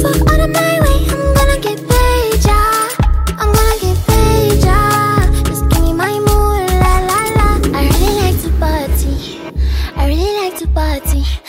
fall out of my way, I'm gonna get paid, yeah. I'm gonna get paid, yeah. Just give me my mood, la la la. I really like to party, I really like to party.